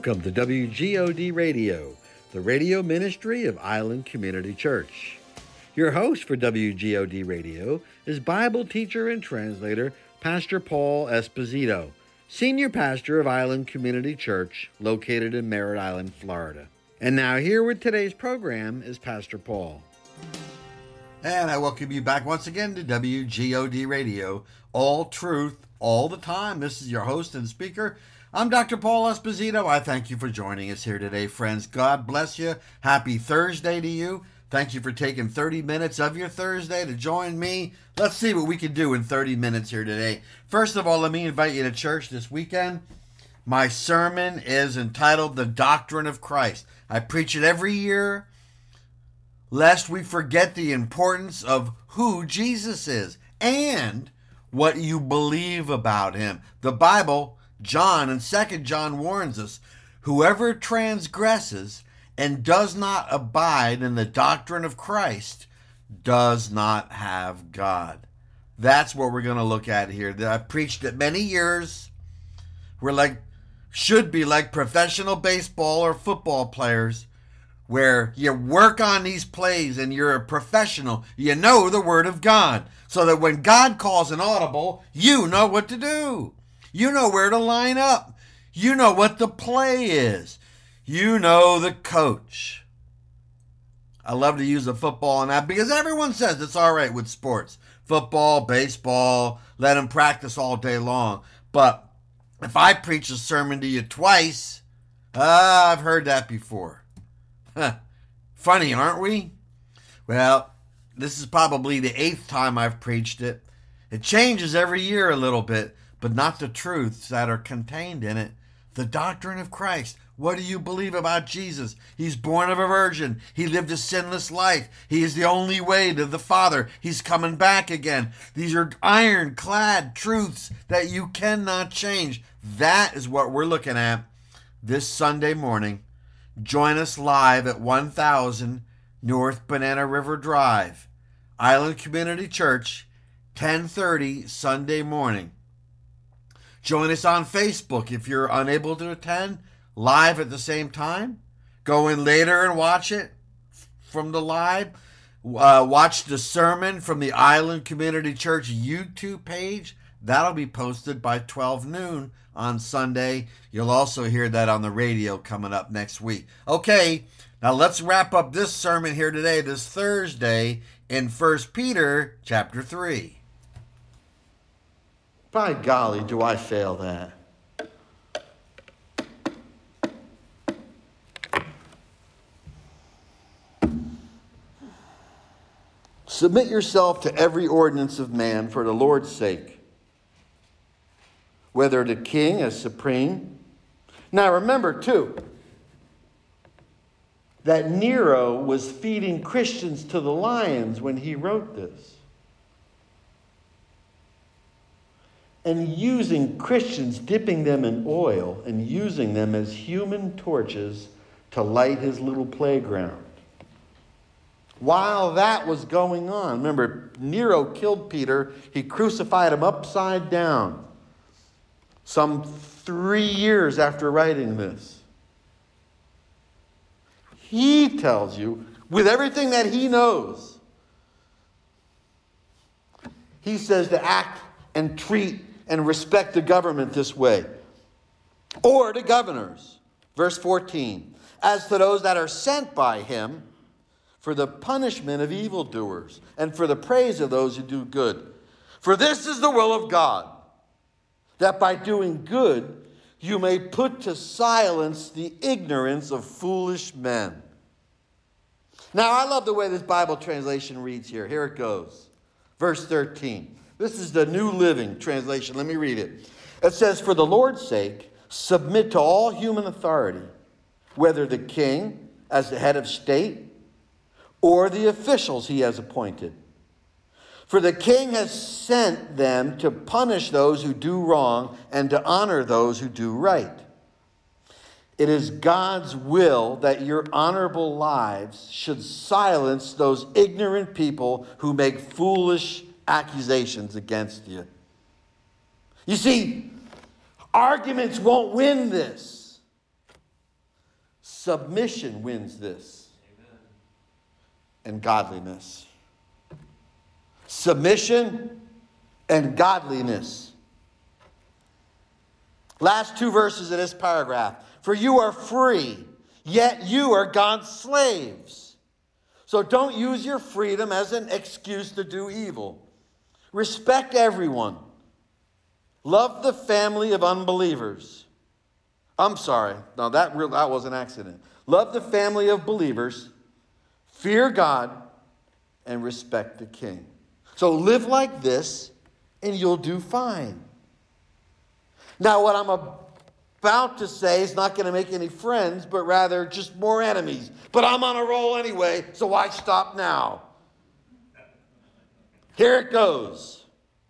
Welcome to WGOD Radio, the radio ministry of Island Community Church. Your host for WGOD Radio is Bible teacher and translator Pastor Paul Esposito, senior pastor of Island Community Church located in Merritt Island, Florida. And now here with today's program is Pastor Paul. And I welcome you back once again to WGOD Radio, all truth, all the time. This is your host and speaker. I'm Dr. Paul Esposito. I thank you for joining us here today, friends. God bless you. Happy Thursday to you. Thank you for taking 30 minutes of your Thursday to join me. Let's see what we can do in 30 minutes here today. First of all, let me invite you to church this weekend. My sermon is entitled The Doctrine of Christ. I preach it every year, lest we forget the importance of who Jesus is and what you believe about him. The Bible, John and 2 John warns us, whoever transgresses and does not abide in the doctrine of Christ does not have God. That's what we're going to look at here. I've preached it many years. Should be like professional baseball or football players, where you work on these plays and you're a professional. You know the Word of God, so that when God calls an audible, you know what to do. You know where to line up. You know what the play is. You know the coach. I love to use a football on that because everyone says it's all right with sports. Football, baseball, let them practice all day long. But if I preach a sermon to you twice, I've heard that before. Funny, aren't we? Well, this is probably the 8th time I've preached it. It changes every year a little bit, but not the truths that are contained in it. The doctrine of Christ. What do you believe about Jesus? He's born of a virgin. He lived a sinless life. He is the only way to the Father. He's coming back again. These are ironclad truths that you cannot change. That is what we're looking at this Sunday morning. Join us live at 1000 North Banana River Drive, Island Community Church, 10:30 Sunday morning. Join us on Facebook if you're unable to attend live at the same time. Go in later and watch it from the live. Watch the sermon from the Island Community Church YouTube page. That'll be posted by 12 noon on Sunday. You'll also hear that on the radio coming up next week. Okay, now let's wrap up this sermon here today, this Thursday, in 1 Peter chapter 3. By golly, do I fail that. Submit yourself to every ordinance of man for the Lord's sake, whether the king as supreme. Now remember, too, that Nero was feeding Christians to the lions when he wrote this. And using Christians, dipping them in oil and using them as human torches to light his little playground. While that was going on, remember, Nero killed Peter. He crucified him upside down some 3 years after writing this. He tells you, with everything that he knows, he says to act and treat and respect the government this way. Or the governors. Verse 14. As to those that are sent by him for the punishment of evildoers and for the praise of those who do good. For this is the will of God, that by doing good you may put to silence the ignorance of foolish men. Now, I love the way this Bible translation reads here. Here it goes. Verse 13. This is the New Living Translation. Let me read it. It says, for the Lord's sake, submit to all human authority, whether the king as the head of state or the officials he has appointed. For the king has sent them to punish those who do wrong and to honor those who do right. It is God's will that your honorable lives should silence those ignorant people who make foolish accusations against you. You see, arguments won't win this. Submission wins this. Amen. And godliness. Submission and godliness. Last two verses of this paragraph. For you are free, yet you are God's slaves. So don't use your freedom as an excuse to do evil. Respect everyone. Love the family of unbelievers. I'm sorry. No, that was an accident. Love the family of believers. Fear God and respect the king. So live like this and you'll do fine. Now, what I'm about to say is not going to make any friends, but rather just more enemies. But I'm on a roll anyway, so why stop now? Here it goes.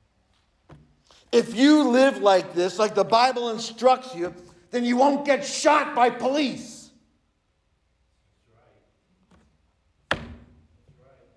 If you live like this, like the Bible instructs you, then you won't get shot by police. That's right.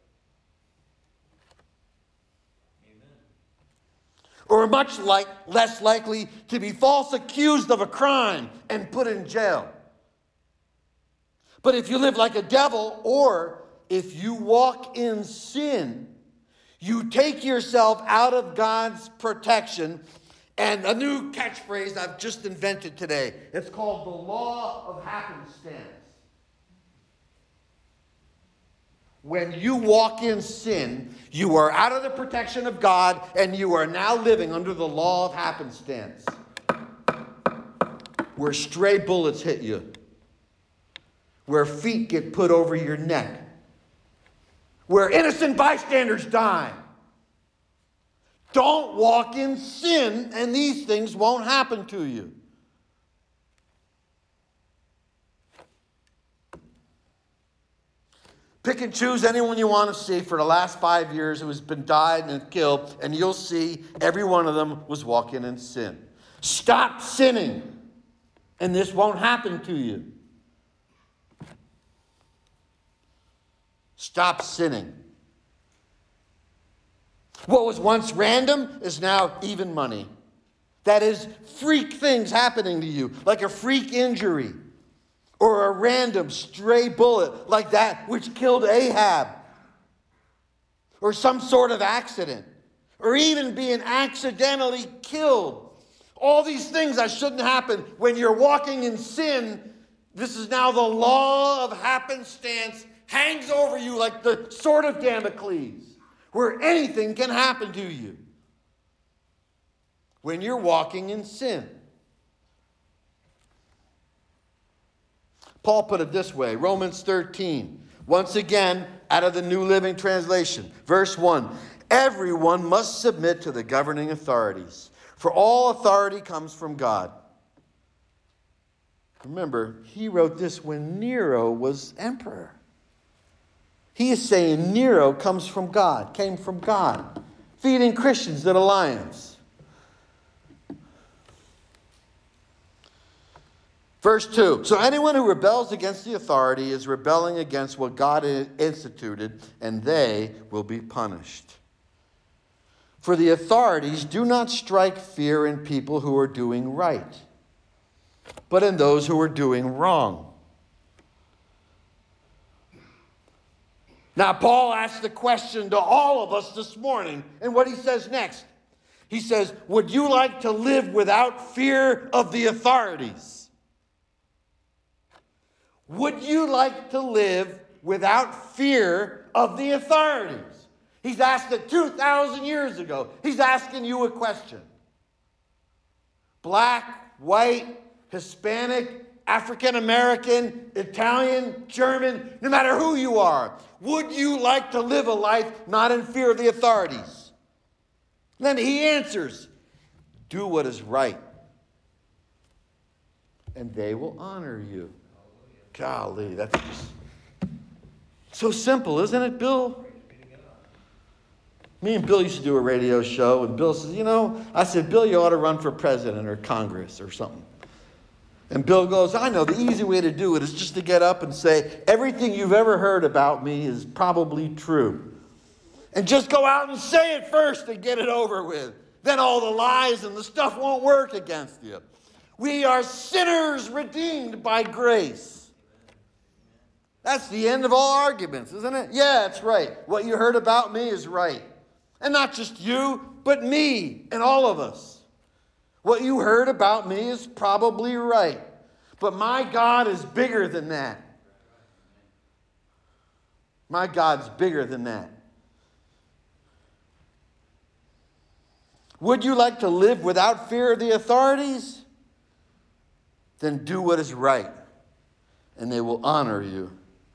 Amen. Or much less likely to be false accused of a crime and put in jail. But if you live like a devil, or if you walk in sin, you take yourself out of God's protection. And a new catchphrase I've just invented today. It's called the law of happenstance. When you walk in sin, you are out of the protection of God, and you are now living under the law of happenstance. Where stray bullets hit you. Where feet get put over your neck. Where innocent bystanders die. Don't walk in sin, and these things won't happen to you. Pick and choose anyone you want to see for the last 5 years who has been died and killed, and you'll see every one of them was walking in sin. Stop sinning, and this won't happen to you. Stop sinning. What was once random is now even money. That is, freak things happening to you, like a freak injury or a random stray bullet like that which killed Ahab, or some sort of accident, or even being accidentally killed. All these things that shouldn't happen when you're walking in sin. This is now the law of happenstance hangs over you like the sword of Damocles, where anything can happen to you when you're walking in sin. Paul put it this way, Romans 13, once again out of the New Living Translation, verse 1. Everyone must submit to the governing authorities, for all authority comes from God. Remember, he wrote this when Nero was emperor. He is saying Nero comes from God, came from God, feeding Christians at Alliance. Verse 2. So anyone who rebels against the authority is rebelling against what God instituted, and they will be punished. For the authorities do not strike fear in people who are doing right, but in those who are doing wrong. Now, Paul asked the question to all of us this morning, and what he says next. He says, would you like to live without fear of the authorities? Would you like to live without fear of the authorities? He's asked it 2,000 years ago. He's asking you a question. Black, white, Hispanic, African American, Italian, German, no matter who you are, would you like to live a life not in fear of the authorities? Then he answers, do what is right, and they will honor you. Golly, that's just so simple, isn't it, Bill? Me and Bill used to do a radio show, and Bill says, I said, Bill, you ought to run for president or Congress or something. And Bill goes, I know, the easy way to do it is just to get up and say, everything you've ever heard about me is probably true. And just go out and say it first and get it over with. Then all the lies and the stuff won't work against you. We are sinners redeemed by grace. That's the end of all arguments, isn't it? Yeah, it's right. What you heard about me is right. And not just you, but me and all of us. What you heard about me is probably right. But my God is bigger than that. My God's bigger than that. Would you like to live without fear of the authorities? Then do what is right, and they will honor you.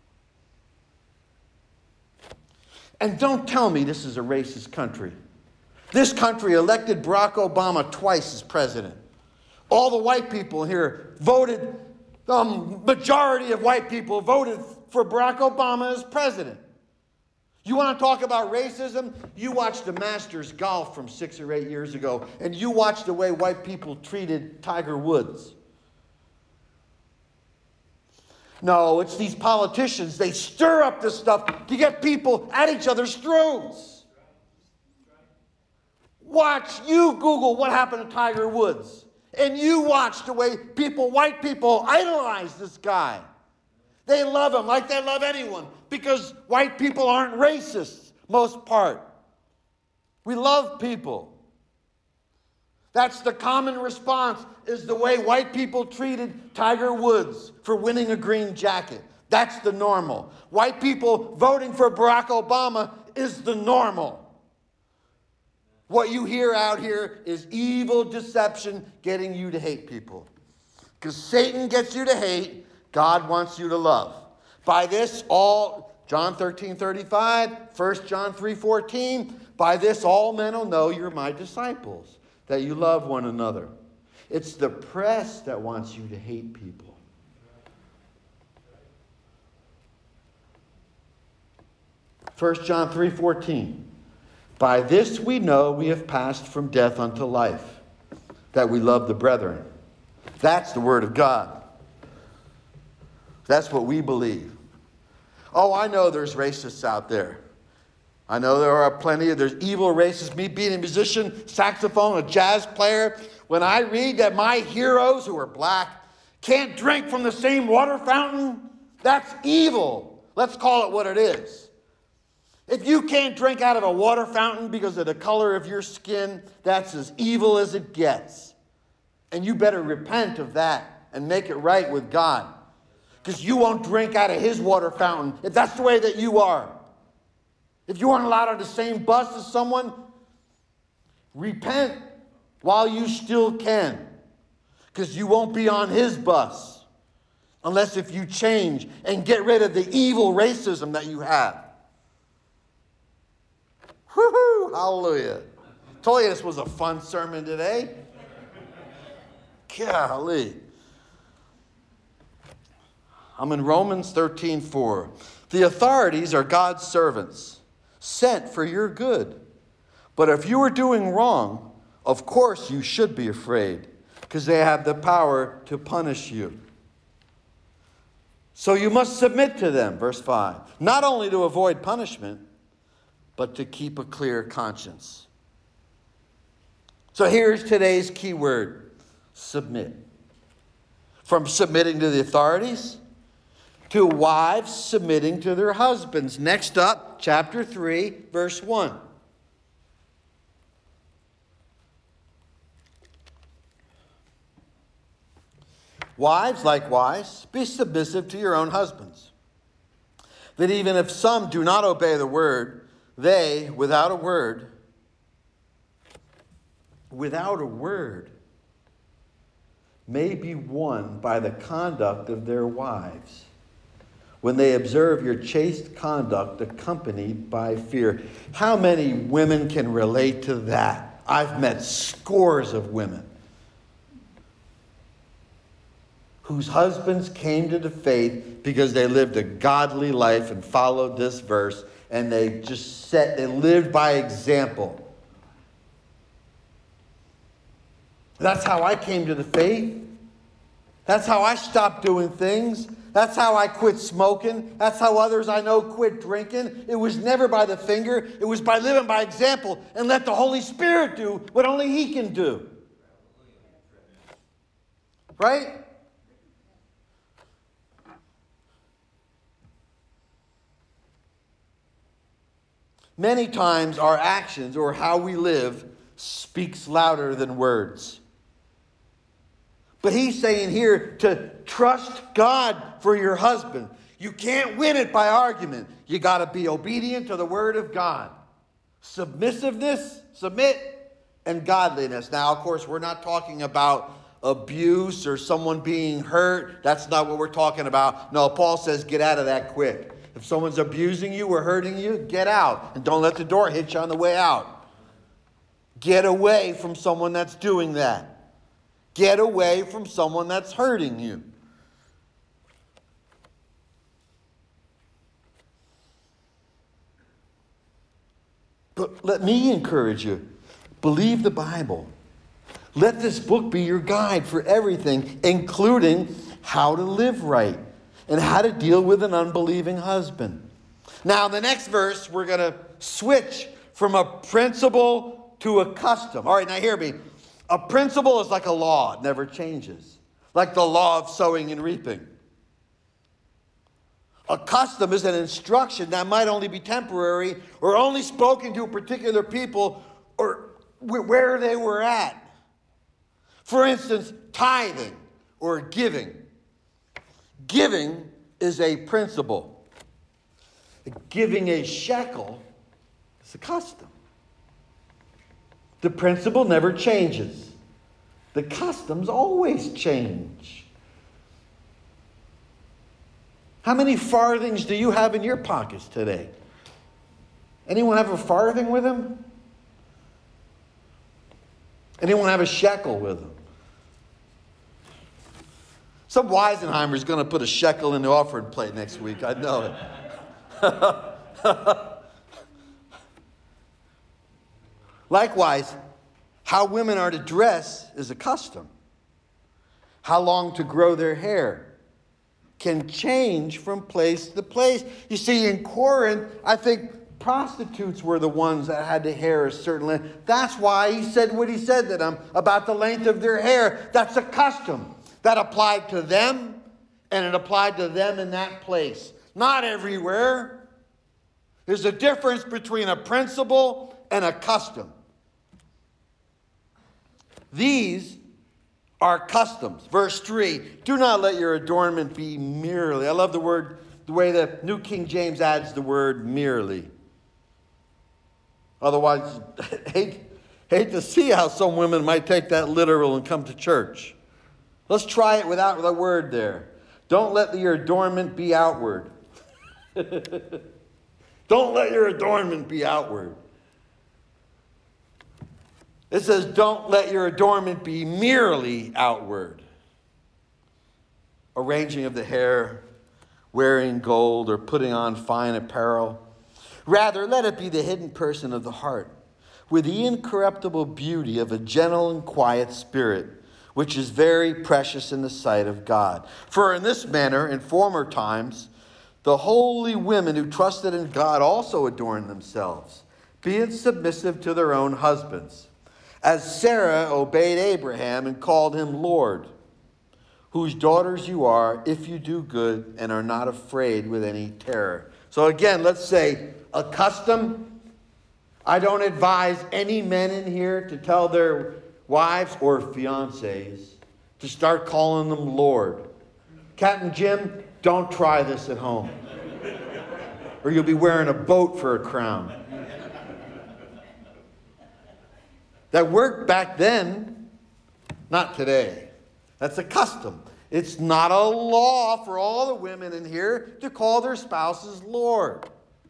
And don't tell me this is a racist country. This country elected Barack Obama twice as president. All the white people here voted, majority of white people voted for Barack Obama as president. You want to talk about racism? You watched the Masters golf from 6 or 8 years ago, and you watched the way white people treated Tiger Woods. No, it's these politicians. They stir up this stuff to get people at each other's throats. Watch, you Google what happened to Tiger Woods, and you watch the way white people idolize this guy. They love him like they love anyone because white people aren't racists, most part. We love people. That's the common response, is the way white people treated Tiger Woods for winning a green jacket. That's the normal. White people voting for Barack Obama is the normal. What you hear out here is evil deception getting you to hate people. Because Satan gets you to hate, God wants you to love. By this all, John 13:35, 1 John 3:14, by this all men will know you're my disciples, that you love one another. It's the press that wants you to hate people. 1 John 3:14, by this we know we have passed from death unto life, that we love the brethren. That's the word of God. That's what we believe. Oh, I know there's racists out there. I know there's evil racists. Me being a musician, saxophone, a jazz player, when I read that my heroes who are black can't drink from the same water fountain, that's evil. Let's call it what it is. If you can't drink out of a water fountain because of the color of your skin, that's as evil as it gets. And you better repent of that and make it right with God. Because you won't drink out of his water fountain if that's the way that you are. If you aren't allowed on the same bus as someone, repent while you still can. Because you won't be on his bus unless if you change and get rid of the evil racism that you have. Woo-hoo! Hallelujah. Told you this was a fun sermon today. Golly. I'm in Romans 13:4. The authorities are God's servants, sent for your good. But if you are doing wrong, of course you should be afraid, because they have the power to punish you. So you must submit to them, verse 5, not only to avoid punishment, but to keep a clear conscience. So here's today's key word, submit. From submitting to the authorities to wives submitting to their husbands. Next up, chapter 3, verse 1. Wives, likewise, be submissive to your own husbands, that even if some do not obey the word, they, without a word, may be won by the conduct of their wives, when they observe your chaste conduct accompanied by fear. How many women can relate to that? I've met scores of women whose husbands came to the faith because they lived a godly life and followed this verse, and they lived by example. That's how I came to the faith. That's how I stopped doing things. That's how I quit smoking. That's how others I know quit drinking. It was never by the finger. It was by living by example and let the Holy Spirit do what only He can do. Right? Many times our actions or how we live speaks louder than words. But he's saying here to trust God for your husband. You can't win it by argument. You got to be obedient to the word of God. Submissiveness, submit, and godliness. Now, of course, we're not talking about abuse or someone being hurt. That's not what we're talking about. No, Paul says get out of that quick. If someone's abusing you or hurting you, get out. And don't let the door hit you on the way out. Get away from someone that's doing that. Get away from someone that's hurting you. But let me encourage you. Believe the Bible. Let this book be your guide for everything, including how to live right and how to deal with an unbelieving husband. Now, the next verse, we're going to switch from a principle to a custom. All right, now hear me. A principle is like a law. It never changes. Like the law of sowing and reaping. A custom is an instruction that might only be temporary or only spoken to particular people or where they were at. For instance, tithing or giving. Giving is a principle. Giving a shekel is a custom. The principle never changes. The customs always change. How many farthings do you have in your pockets today? Anyone have a farthing with them? Anyone have a shekel with them? Some Weisenheimer's going to put a shekel in the offering plate next week. I know it. Likewise, how women are to dress is a custom. How long to grow their hair can change from place to place. You see, in Corinth, I think prostitutes were the ones that had the hair a certain length. That's why he said what he said to them about the length of their hair. That's a custom that applied to them, and it applied to them in that place. Not everywhere. There's a difference between a principle and a custom. These are customs. Verse 3, do not let your adornment be merely. I love the way the New King James adds the word merely. Otherwise, hate to see how some women might take that literal and come to church. Let's try it without the word there. Don't let your adornment be outward. Don't let your adornment be outward. It says, don't let your adornment be merely outward. Arranging of the hair, wearing gold, or putting on fine apparel. Rather, let it be the hidden person of the heart, with the incorruptible beauty of a gentle and quiet spirit, which is very precious in the sight of God. For in this manner, in former times, the holy women who trusted in God also adorned themselves, being submissive to their own husbands. As Sarah obeyed Abraham and called him Lord, whose daughters you are, if you do good and are not afraid with any terror. So again, let's say a custom. I don't advise any men in here to tell their wives or fiancés to start calling them Lord. Captain Jim, don't try this at home, or you'll be wearing a boat for a crown. That worked back then, not today. That's a custom. It's not a law for all the women in here to call their spouses Lord.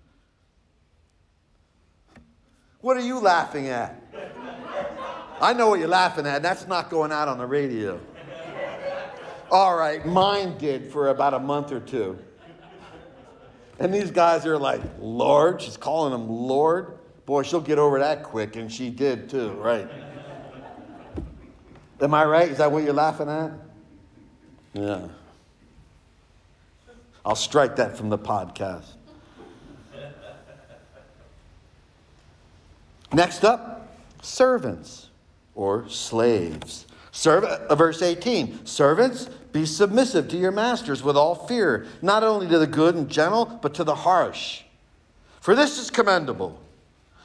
What are you laughing at? I know what you're laughing at. That's not going out on the radio. All right, mine did for about a month or two. And these guys are like, Lord? She's calling him Lord? Boy, she'll get over that quick, and she did too, right? Am I right? Is that what you're laughing at? Yeah. I'll strike that from the podcast. Next up, servants or slaves. Verse 18, servants, be submissive to your masters with all fear, not only to the good and gentle, but to the harsh. For this is commendable.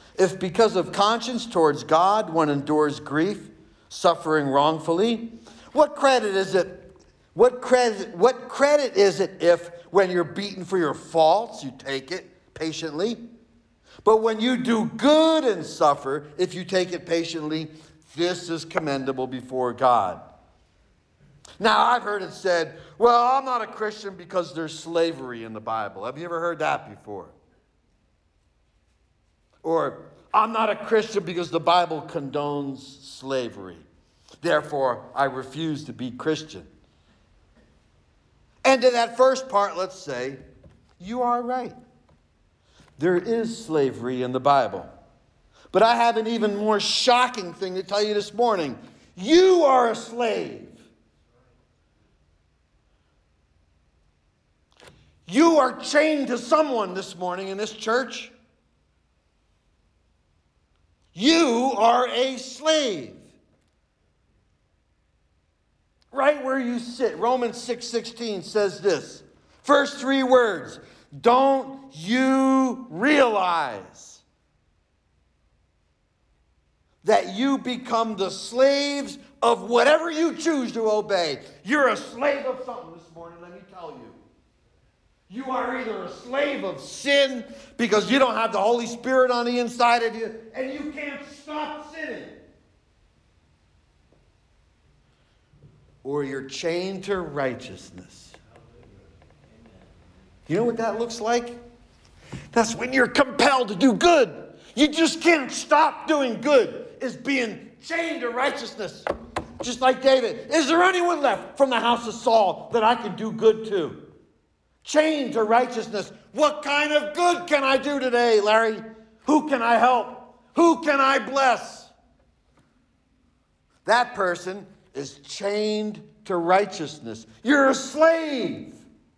If because of conscience towards God one endures grief, suffering wrongfully, what credit is it? What credit is it if when you're beaten for your faults, you take it patiently? But when you do good and suffer, if you take it patiently, this is commendable before God. Now, I've heard it said, well, I'm not a Christian because there's slavery in the Bible. Have you ever heard that before? Or, I'm not a Christian because the Bible condones slavery. Therefore, I refuse to be Christian. And to that first part, let's say, you are right. There is slavery in the Bible. But I have an even more shocking thing to tell you this morning. You are a slave. You are chained to someone this morning in this church. You are a slave. Right where you sit. Romans 6:16 says this. First three words. Don't you realize that you become the slaves of whatever you choose to obey? You're a slave of something this morning, let me tell you. You are either a slave of sin because you don't have the Holy Spirit on the inside of you and you can't stop sinning. Or you're chained to righteousness. You know what that looks like? That's when you're compelled to do good. You just can't stop doing good. It's being chained to righteousness. Just like David. Is there anyone left from the house of Saul that I can do good to? Chained to righteousness. What kind of good can I do today, Larry? Who can I help? Who can I bless? That person is chained to righteousness. You're a slave.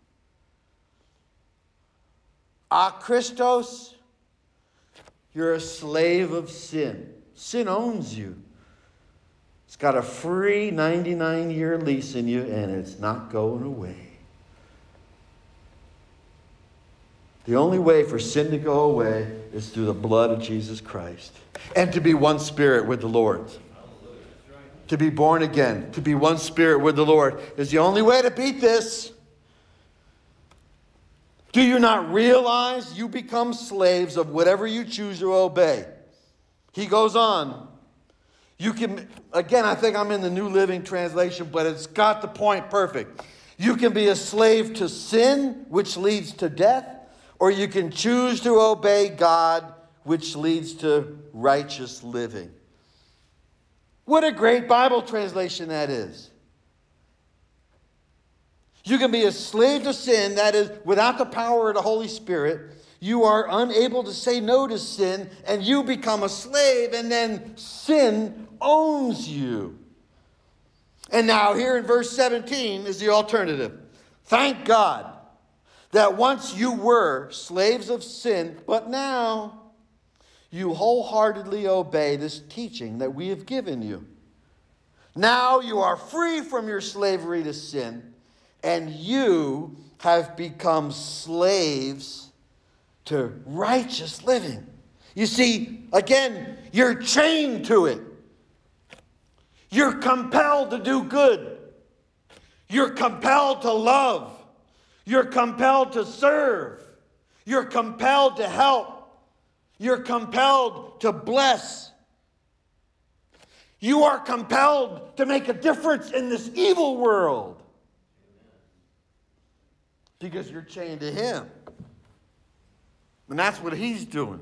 Christos, you're a slave of sin. Sin owns you. It's got a free 99-year lease in you, and it's not going away. The only way for sin to go away is through the blood of Jesus Christ. And to be one spirit with the Lord. To be born again, to be one spirit with the Lord is the only way to beat this. Do you not realize you become slaves of whatever you choose to obey? He goes on. You can, again, I think I'm in the New Living Translation, but it's got the point perfect. You can be a slave to sin, which leads to death, or you can choose to obey God, which leads to righteous living. What a great Bible translation that is. You can be a slave to sin, that is, without the power of the Holy Spirit. You are unable to say no to sin, and you become a slave, and then sin owns you. And now here in verse 17 is the alternative. Thank God that once you were slaves of sin, but now you wholeheartedly obey this teaching that we have given you. Now you are free from your slavery to sin, and you have become slaves to righteous living. You see, again, you're chained to it. You're compelled to do good. You're compelled to love. You're compelled to serve. You're compelled to help. You're compelled to bless. You are compelled to make a difference in this evil world. Because you're chained to Him. And that's what He's doing.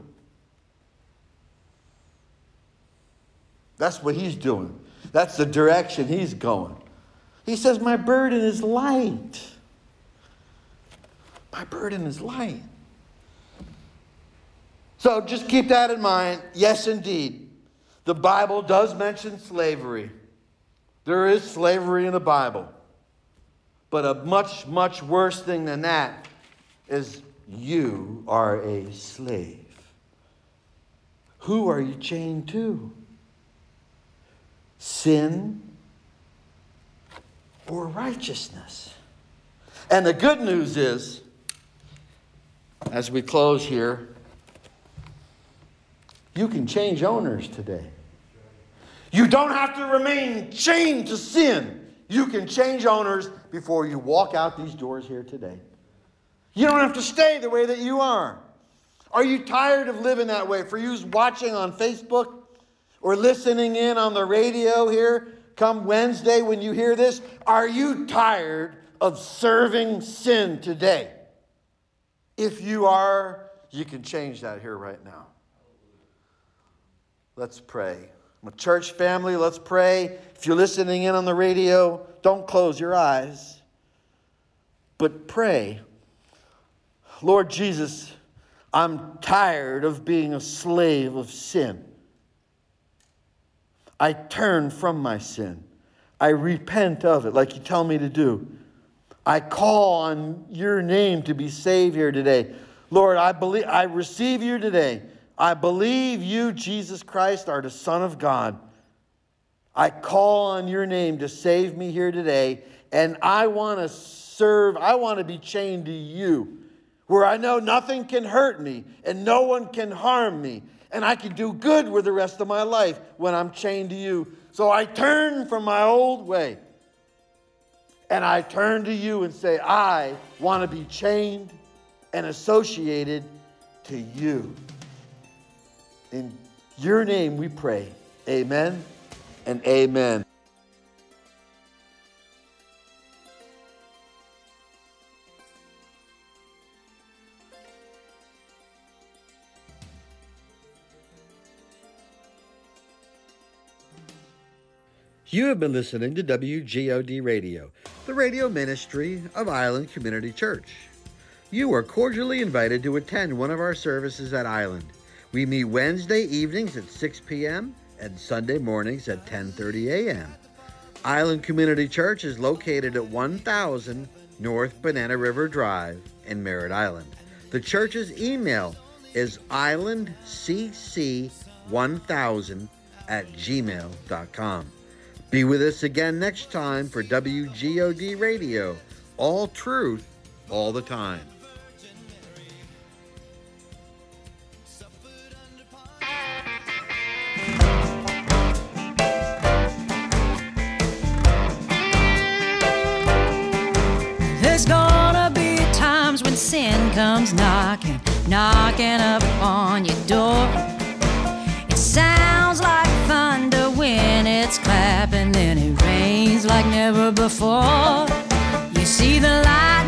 That's what He's doing. That's the direction He's going. He says, my burden is light. My burden is light. So just keep that in mind. Yes, indeed. The Bible does mention slavery. There is slavery in the Bible. But a much, much worse thing than that is you are a slave. Who are you chained to? Sin or righteousness? And the good news is, as we close here, You can change owners today. You don't have to remain chained to sin. You can change owners before you walk out these doors here today. You don't have to stay the way that you are. Are you tired of living that way? For you watching on Facebook or listening in on the radio here, come Wednesday when you hear this, are you tired of serving sin today? If you are, you can change that here right now. Let's pray. My church family, let's pray. If you're listening in on the radio, don't close your eyes, but pray. Lord Jesus, I'm tired of being a slave of sin. I turn from my sin. I repent of it like you tell me to do. I call on your name to be saved here today. Lord, I receive you today. I believe you, Jesus Christ, are the Son of God. I call on your name to save me here today. And I want to serve, I want to be chained to you, where I know nothing can hurt me and no one can harm me. And I can do good with the rest of my life when I'm chained to you. So I turn from my old way. And I turn to you and say, I want to be chained and associated to you. In your name we pray. Amen and amen. You have been listening to WGOD Radio, the radio ministry of Island Community Church. You are cordially invited to attend one of our services at Island. We meet Wednesday evenings at 6 p.m. and Sunday mornings at 10:30 a.m. Island Community Church is located at 1000 North Banana River Drive in Merritt Island. The church's email is islandcc1000@gmail.com. Be with us again next time for WGOD Radio, all truth, all the time. There's gonna be times when sin comes knocking up on your door. It sounds like thunder when it's clapping, then it rains like never before. You see the light